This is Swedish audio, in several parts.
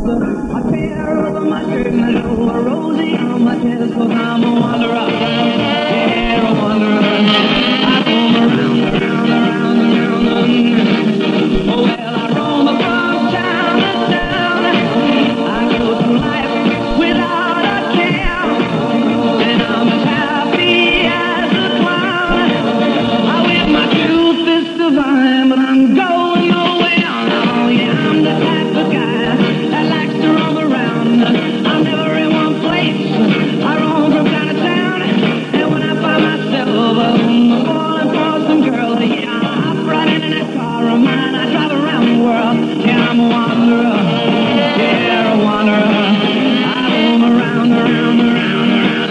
a tear over my shirt and a rosy on my chest, 'cause I'm a wanderer, yeah, a wanderer. I roam around, around, around, around. Oh, well, I roam from town to town. I go through life without a care, and I'm as happy as a clown. I wear my two fists divine, but I'm going nowhere. Oh, yeah, I'm the type of guy that likes to roam around. I'm never in one place. I roam from town to town, and when I find myself falling for some girl, yeah, I hop right into that car of mine. I drive around the world. Yeah, I'm a wanderer. Yeah, a wanderer. I roam around, around, around, around.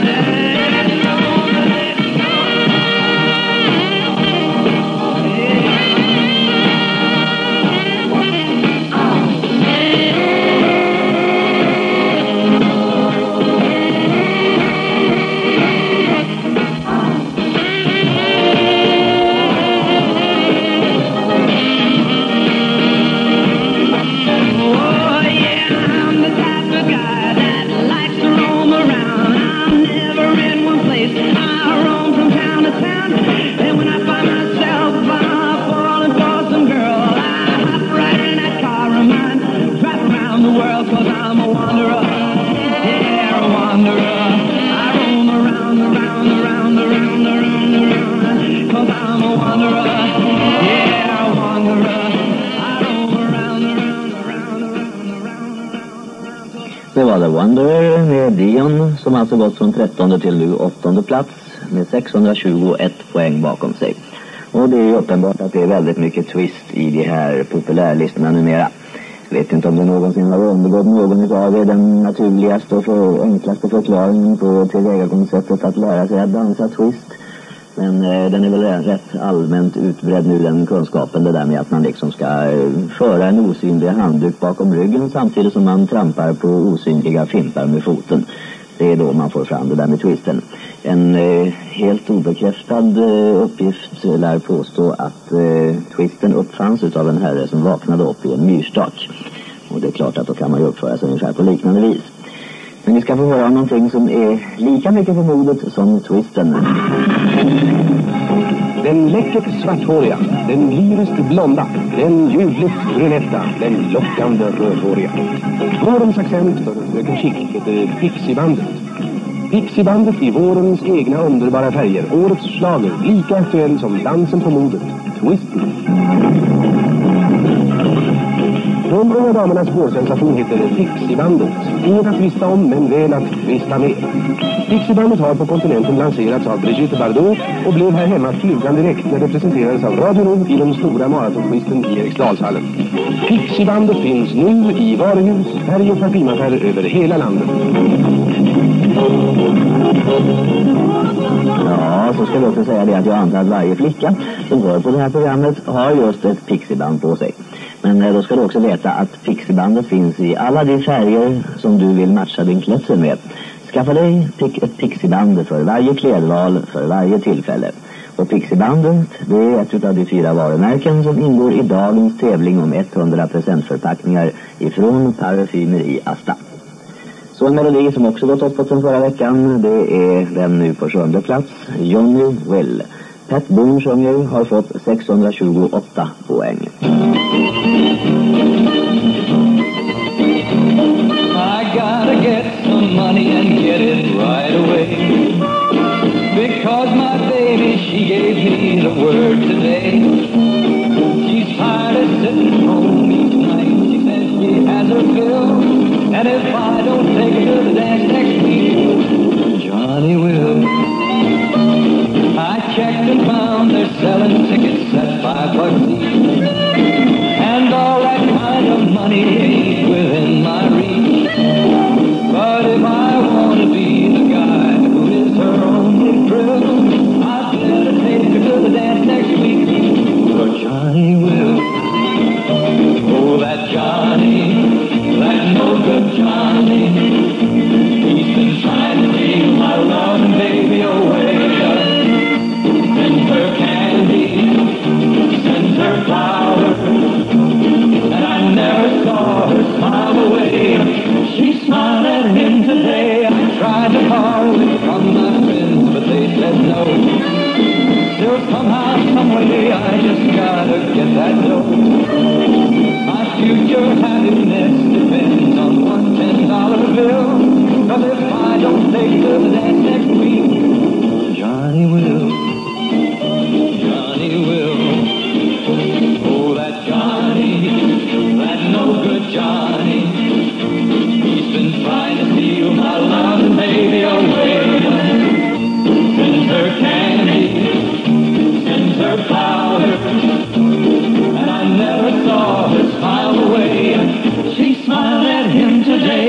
Det var The Wanderer med Dion som alltså gått från 13:e till nu 8:e plats med 621 poäng bakom sig. Och det är uppenbart att det är väldigt mycket twist i de här populärlistorna numera. Jag vet inte om det någonsin har undergått någon av er den naturligaste och enklaste förklaringen på tillvägagångssättet att lära sig att dansa twist. Men den är väl rätt allmänt utbredd nu, den kunskapen, det där med att man liksom ska föra en osynlig handduk bakom ryggen samtidigt som man trampar på osynliga fimpar med foten. Det är då man får fram det där med twisten. En helt obekräftad uppgift lär påstå att twisten uppfanns utav en herre som vaknade upp i en myrstak. Och det är klart att då kan man ju uppföra sig ungefär på liknande vis. Men vi ska få höra om någonting som är lika mycket på modet som twisten. Den läckert svarthåriga, den lyriskt blonda, den ljuvligt brunetta, den lockande rödhåriga. Vårens accent för fröken Chick heter Pixiebandet. Pixiebandet i vårens egna underbara färger. Årets slager, lika aktuell som dansen på modet. Twisten. De unga damernas vårsensation heter Pixiebandet. Inget att tvista om, men väl att tvista med. Pixiebandet har på kontinenten lanserats av Brigitte Bardot och blev här hemma flugande direkt när det presenterades av Radio Nord i den stora maratonquisten i Eriksdalshallen. Pixiebandet finns nu i varuhus, färg- och parfymaffärer över hela landet. Ja, så ska vi också säga det att jag antar att varje flicka som hör på det här programmet har just ett pixieband på sig. Men då ska du också veta att pixiebandet finns i alla de färger som du vill matcha din klädsel med. Skaffa dig ett pixieband för varje klädval, för varje tillfälle. Och pixiebandet, det är ett av de 4 varumärken som ingår i dagens tävling om 100% förpackningar ifrån Parfymeri Asta. Så en melodi som också gått upp från förra veckan, det är den nu på 7:e plats, Johnny Will. Pat Boone sjunger, har fått 628 poäng. I gotta get some money and get it right away, because my baby, she gave me the word today. She's tired of sitting home each night. She says she has her fill, and if I don't take her to the dance next week, Johnny will. I checked and found they're selling tickets at $5 each, and all that kind of money ain't within my reach. But if I want to be the guy who is her only thrill, I'd better take her to the dance next week, for Johnny will. Oh, that Johnny, that no good Johnny, he's been trying to steal my love and baby.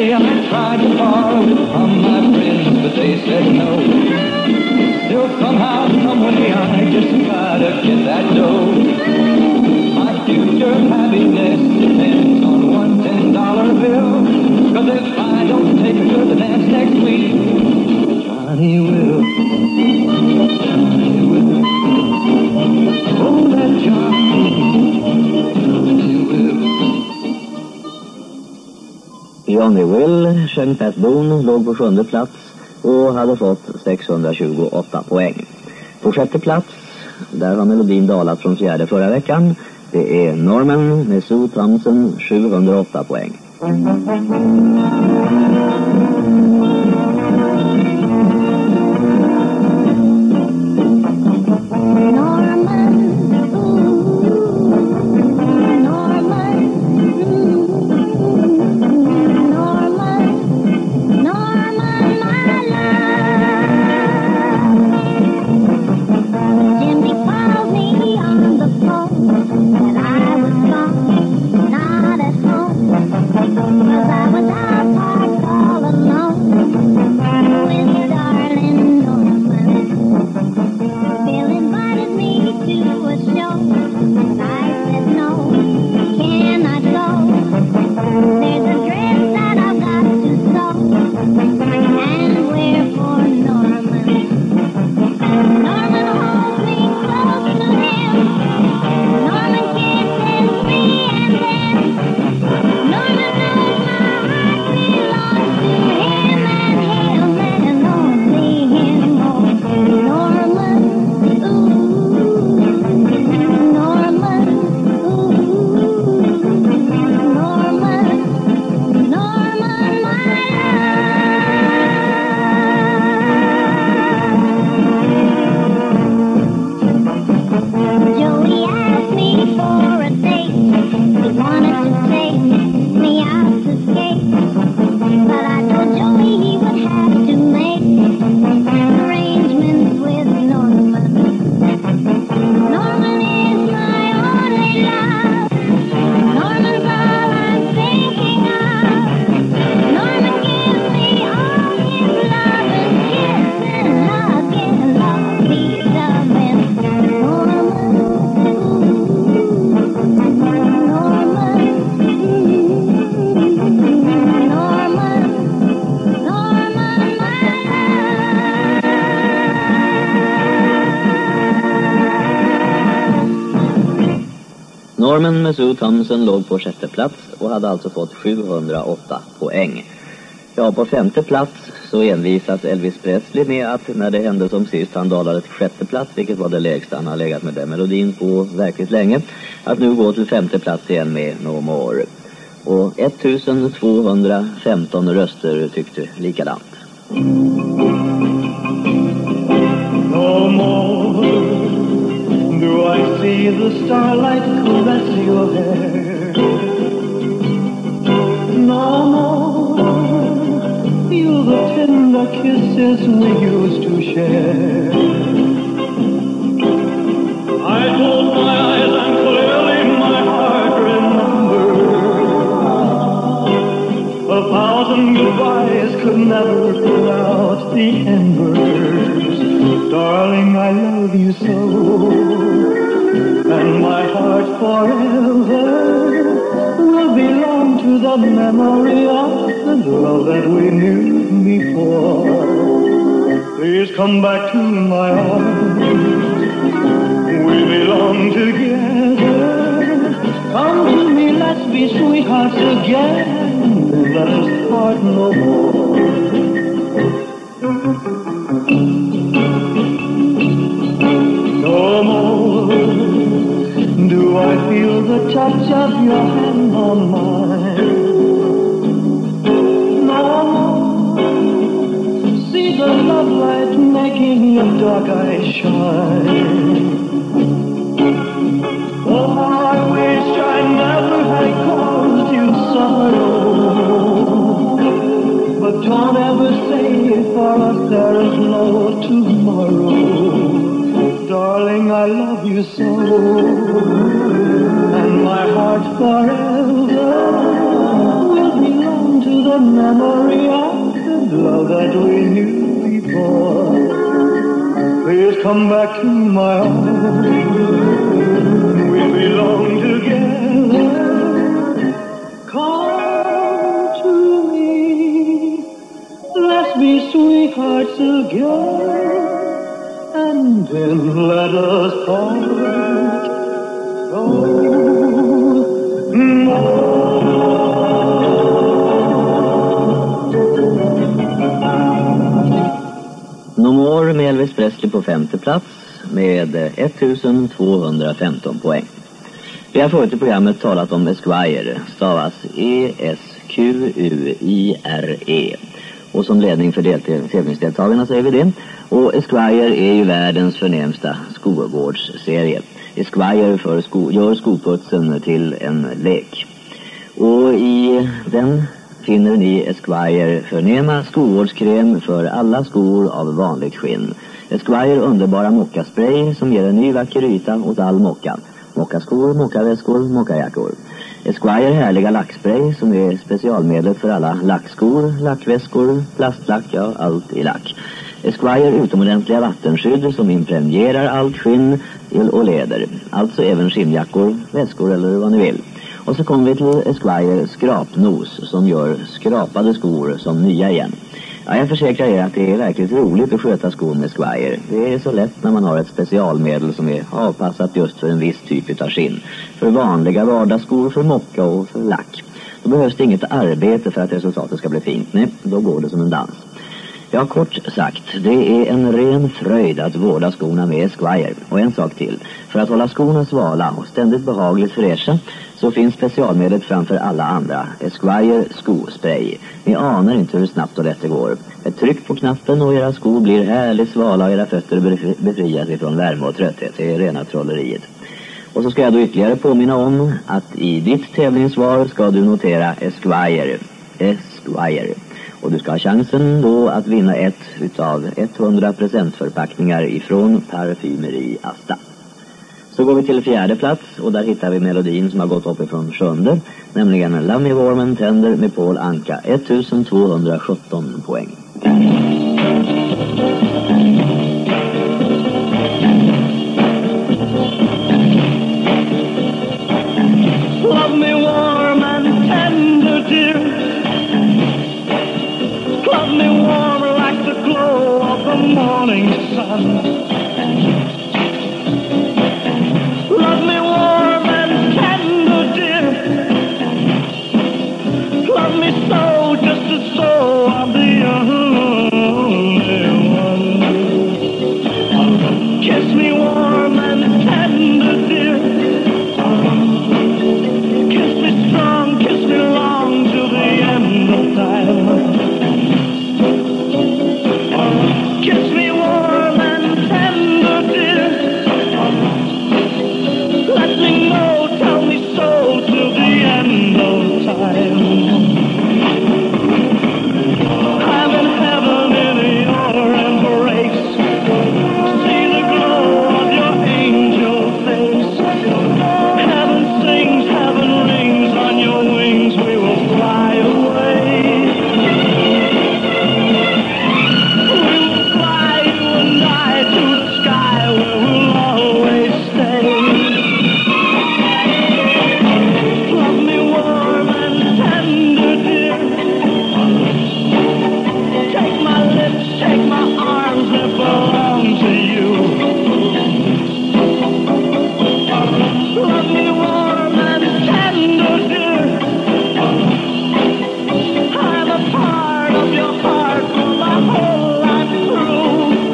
money I tried to borrow it from my friends, but they said no. Still somehow, someway, I just gotta get that dough. My future happiness depends on one $10 bill, 'cause if I don't take her to the dance next week, Johnny will. Johnny will. Oh, that Johnny will. Johnny Will, sjöng Pat Boone, låg på 7:e plats och hade fått 628 poäng. På 6:e plats, där har melodin dalat från 4:e förra veckan. Det är Norman med Sue Thompson, 708 poäng. Norman med Sue Thompson låg på 6:e plats och hade alltså fått 708 poäng. Ja, på 5:e plats så envisas Elvis Presley med att när det hände som sist han dalade till 6:e plats, vilket var det lägsta han har legat med den melodin på verkligt länge, att nu gå till 5:e plats igen med No More. Och 1215 röster tyckte likadant. No more do I see the starlight caress your hair. No more feel the tender kisses we used to share. I close my eyes and clearly my heart remembers 1,000 goodbyes could never put out the embers. Darling, I love you so, and my heart forever will belong to the memory of the love that we knew before. Please come back to my arms, we belong together. Come to me, let's be sweethearts again, let us part no more. No more do I feel the touch of your hand on mine. No more see the love light making your dark eyes shine. Oh, I wish I never had caused you sorrow, but don't ever say for us there is no tomorrow. Darling, I love you so, and my heart forever will belong to the the memory of the love that we knew before. Please come back to my arms. We belong together. Come to me. Let's be sweethearts together. And then let us part. No More med Elvis Presley på 5:e plats med 1215 poäng. Vi har förut i programmet talat om Esquire, stavas E-S-Q-U-I-R-E. Och som ledning för tävlingsdeltagarna säger vi det. Och Esquire är ju världens förnämsta skolgårdsserie. Esquire gör skolputsen till en lek. Och i den finner ni Esquire förnäma skolvårdskräm för alla skor av vanligt skinn. Esquire underbara mockaspray som ger en ny vacker yta åt all mocka. Mockaskor, mockaväskor, mockajackor. Esquire härliga lackspray som är specialmedlet för alla lackskor, lackväskor, plastlack, ja allt i lack. Esquire utomordentliga vattenskydd som impregnerar allt skinn och läder. Alltså även skinnjackor, väskor eller vad ni vill. Och så kommer vi till Esquire skrapnos som gör skrapade skor som nya igen. Ja, jag försäkrar er att det är verkligt roligt att sköta skor med Esquire. Det är så lätt när man har ett specialmedel som är avpassat just för en viss typ av skinn. För vanliga vardagsskor, för mocka och för lack. Då behövs det inget arbete för att resultatet ska bli fint. Nej, då går det som en dans. Ja, kort sagt, det är en ren fröjd att vårda skorna med Esquire. Och en sak till. För att hålla skorna svala och ständigt behagligt fräscha så finns specialmedlet framför alla andra. Esquire skospray. Ni anar inte hur snabbt och lätt det går. Ett tryck på knappen och era skor blir härligt svala och era fötter befrias ifrån värme och trötthet. Det är rena trolleriet. Och så ska jag då ytterligare påminna om att i ditt tävlingssvar ska du notera Esquire. Esquire. Och du ska ha chansen då att vinna ett utav 100 presentförpackningar ifrån Parfymeri Asta. Så går vi till 4:e plats och där hittar vi melodin som har gått upp ifrån 7:e, nämligen Love Me Warm and Tender med Paul Anka, 1217 poäng. Love me warm and tender, dear. Love me warm like the glow of the morning sun. Love me warm and tender, dear. Love me so, just as though I'm the only one. Kiss me warm and tender, dear. Kiss me strong, kiss me long till the end of time. Kiss me warm and tender, dear. Let me know, tell me so till the end of time. I'm in heaven in your embrace. See the glow of your angel face. Heaven sings, heaven rings, on your wings we will fly away. To the sky where we'll always stay. Love me warm and tender, dear. Take my lips, take my arms that belong to you. Love me warm and tender, dear. I'm a part of your heart for my whole life through.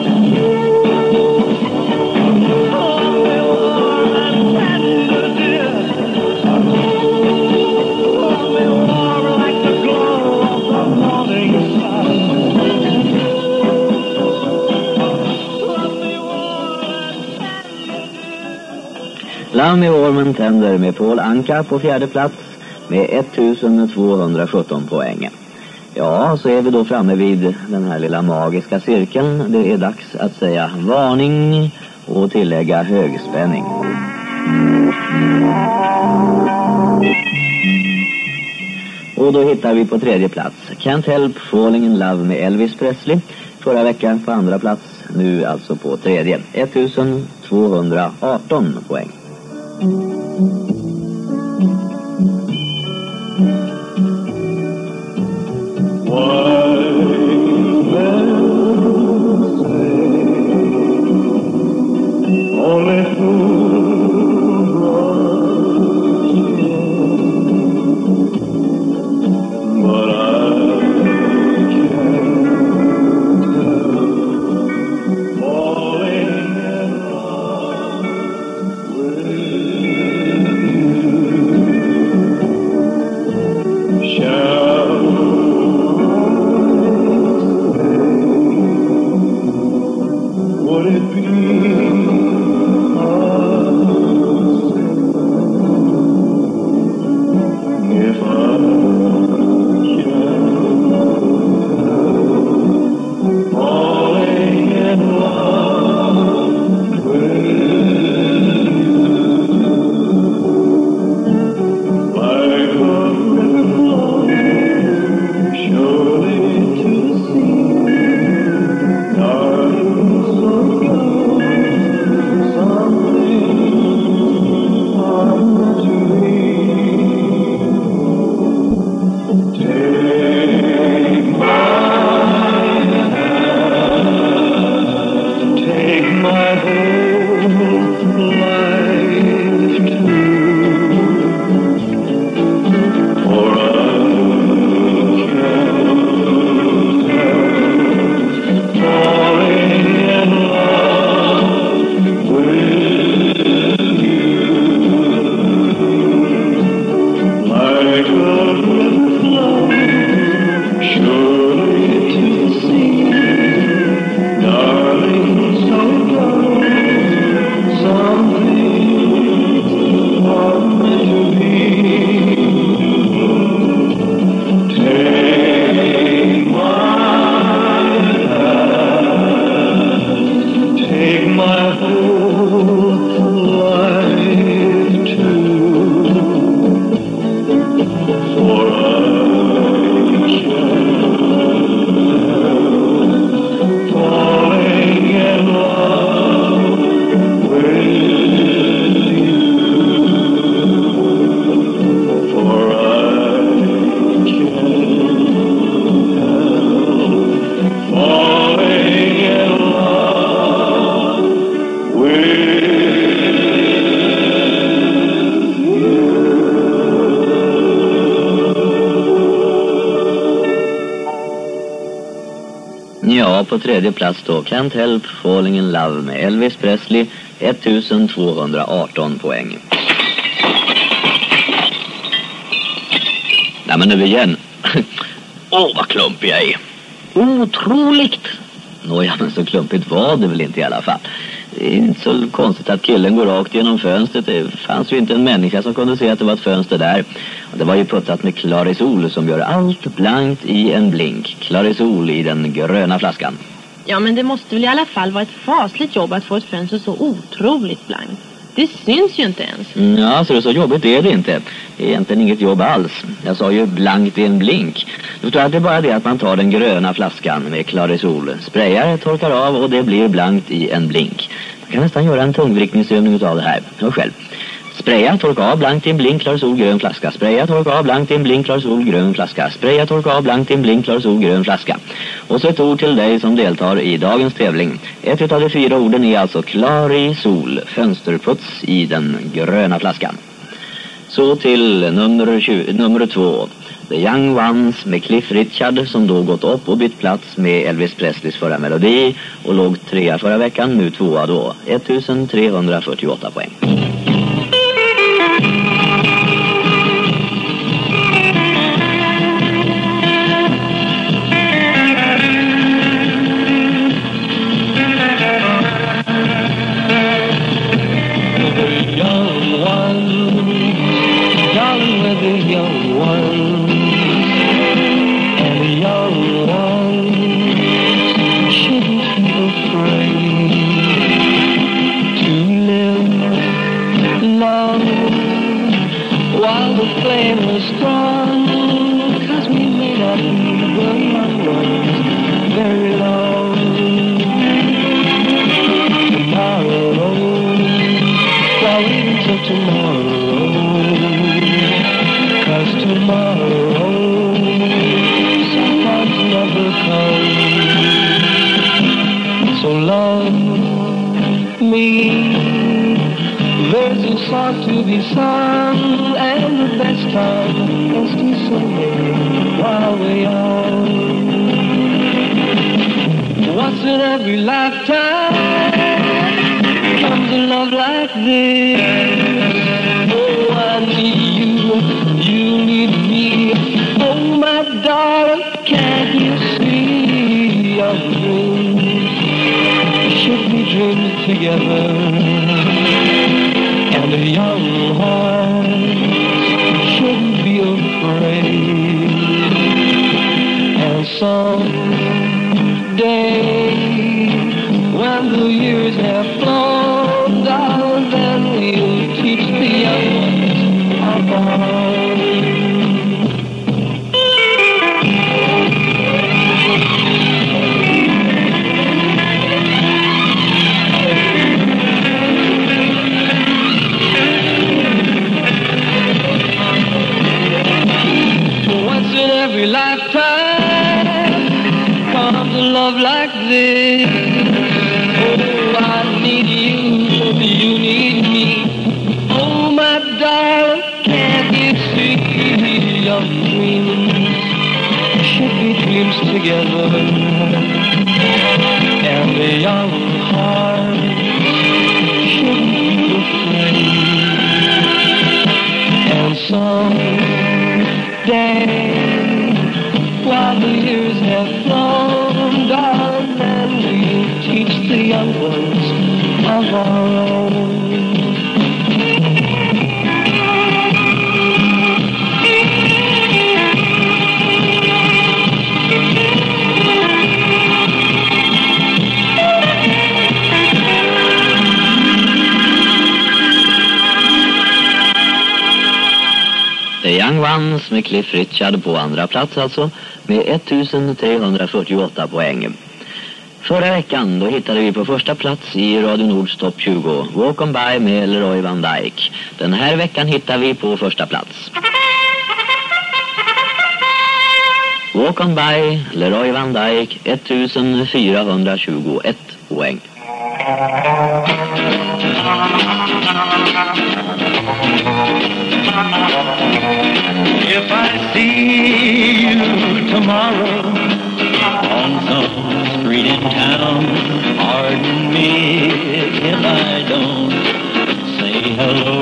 Love Me Warm and Tender med Paul Anka på 4:e plats med 1217 poäng. Ja, så är vi då framme vid den här lilla magiska cirkeln. Det är dags att säga varning och tillägga högspänning. Och då hittar vi på tredje plats Can't Help Falling in Love med Elvis Presley. Förra veckan på andra plats, nu alltså på tredje. 1218 poäng. Ja, på tredje plats då Can't Help Falling in Love med Elvis Presley, 1218 poäng. Nej, men nu igen. Vad klumpig jag är. Otroligt. Nåja, men så klumpigt var det väl inte i alla fall. Det är inte så konstigt att killen går rakt genom fönstret. Det fanns ju inte en människa som kunde se att det var ett fönster där. Och det var ju puttat med Clarisol som gör allt blankt i en blink. Clarisol i den gröna flaskan. Ja, men det måste väl i alla fall vara ett fasligt jobb att få ett fönster så otroligt blankt. Det syns ju inte ens. Ja, så jobbigt är det inte. Det är egentligen inget jobb alls. Jag sa ju blankt i en blink. Du förstår att det är bara det att man tar den gröna flaskan med Clarisol, sprayar, torkar av och det blir blankt i en blink. Man kan nästan göra en tungvrickningsövning av det här. Hör själv. Spraya, torka av, blankt i en blink, Clarisol, grön flaska. Spraya, torka av, blankt i en blink, Clarisol, grön flaska. Spraya, torka av, blankt i en blink, Clarisol, grön flaska. Och så ett ord till dig som deltar i dagens tävling. Ett av de 4 orden är alltså Clarisol, fönsterputs i den gröna flaskan. Så till nummer 2. The Young Ones med Cliff Richard som då gått upp och bytt plats med Elvis Presleys förra melodi och låg 3 förra veckan, nu 2 då. 1348 poäng. the young ones very long. Tomorrow, why wait until tomorrow? 'Cause tomorrow sometimes never comes. So love me. There's a song to be sung, and the best time is to sing it while we're young. Once in every lifetime comes a love like this. Oh, I need you, you need me. Oh, my darling, can't you see our dreams should be dreamed together? And a young heart shouldn't be afraid. And someday, when the years have flown down, then we'll teach the young ones about. Every lifetime comes a love like this. Oh, I need you, you need me. Oh, my darling, can't you see your dreams should be dreams together? And the young heart shouldn't be afraid. And someday, while the years have flown down, and we'll teach the young ones of our own. The Young Ones med Cliff Richard på andra plats alltså, med 1348 poäng. Förra veckan då hittade vi på första plats i Radio Nords topp 20 Walk On By med Leroy Van Dyke. Den här veckan hittar vi på första plats Walk On By, Leroy Van Dyke, 1421 poäng. If I see you tomorrow on some street in town, pardon me if I don't say hello.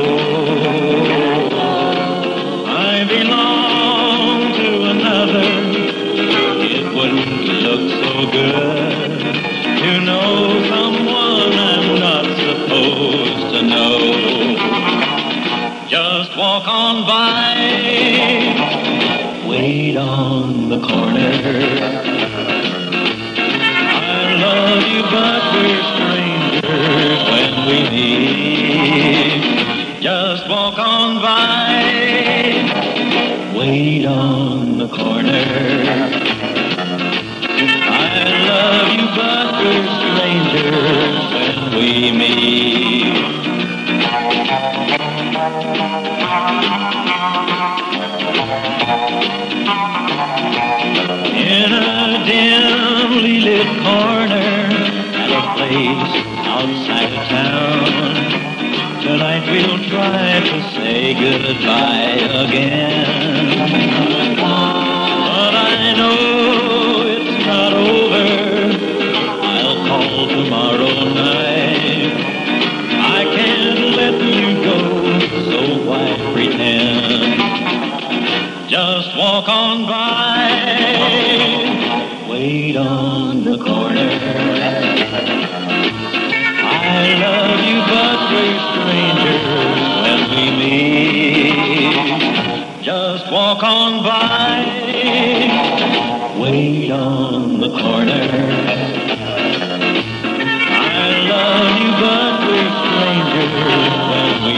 I belong to another. It wouldn't look so good to know someone I'm not supposed to know. Just walk on by, wait on the corner. I love you, but we're strangers when we meet. Just walk on by, wait on the corner. I love you, but we're strangers when we meet. In a dimly lit corner at a place outside of town, tonight we'll try to say goodbye again. But I know it's not over. I'll call tomorrow night. I can't let you go, so why pretend? Just walk on by, wait on the corner. I love you, but we're strangers when we meet. Just walk on by, wait on the corner. I love you, but we're strangers when we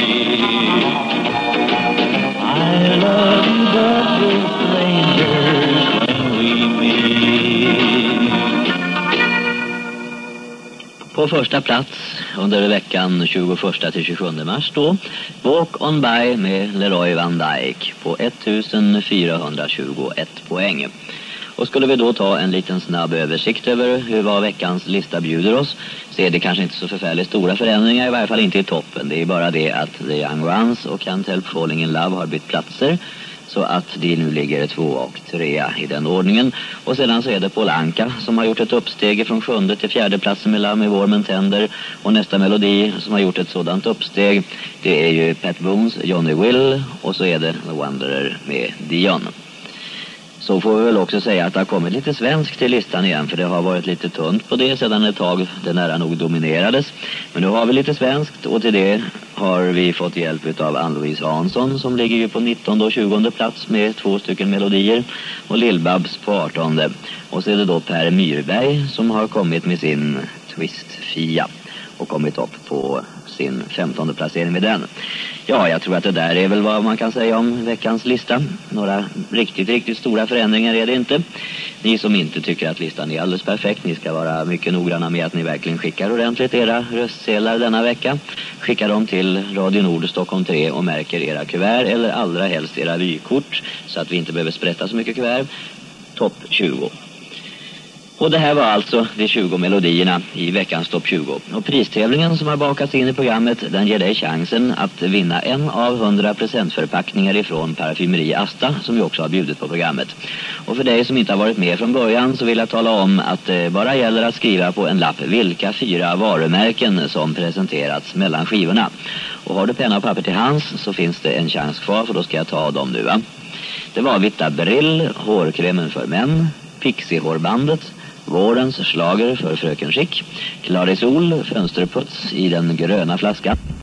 meet. I love you, but we're strangers På första plats under veckan 21 till 27 mars då, Walk on By med Leroy Van Dyke på 1421 poäng. Och skulle vi då ta en liten snabb översikt över vad veckans lista bjuder oss, så är det kanske inte så förfärligt stora förändringar, i varje fall inte i toppen. Det är bara det att The Young Ones och Can't Help Falling in Love har bytt platser, så att de nu ligger 2 och 3 i den ordningen. Och sedan så är det Paul Anka som har gjort ett uppsteg från 7:e till 4:e platsen med Love Me Warm and Tender. Och nästa melodi som har gjort ett sådant uppsteg, det är ju Pat Boones Johnny Will, och så är det The Wanderer med Dion. Så får vi väl också säga att det har kommit lite svensk till listan igen, för det har varit lite tunt på det sedan ett tag det nära nog dominerades. Men nu har vi lite svenskt, och till det har vi fått hjälp av Ann-Louise Hansson som ligger ju på 19:e och 20:e plats med 2 stycken melodier, och Lill-Babs på 18:e. Och så är det då Per Myrberg som har kommit med sin Twist-Fia och kommit upp på sin 15:e placering med den. Ja, jag tror att det där är väl vad man kan säga om veckans lista. Några riktigt stora förändringar är det inte. Ni som inte tycker att listan är alldeles perfekt, ni ska vara mycket noggranna med att ni verkligen skickar ordentligt era röstsedlar denna vecka. Skicka dem till Radio Nord Stockholm 3 och märker era kuvert, eller allra helst era vykort, så att vi inte behöver sprätta så mycket kuvert. Topp 20. Och det här var alltså de 20 melodierna i veckans topp 20. Och pristävlingen som har bakats in i programmet, den ger dig chansen att vinna en av 100 presentförpackningar ifrån Parfymeri Asta, som ju också har bjudit på programmet. Och för dig som inte har varit med från början så vill jag tala om att det bara gäller att skriva på en lapp vilka 4 varumärken som presenterats mellan skivorna. Och har du penna och papper till hands så finns det en chans kvar, för då ska jag ta dem nu, va? Det var Vita Brill, hårkrämen för män, Pixie-hårbandet, Vårens slager för Fröken Schick, Clarisol, fönsterputs i den gröna flaskan.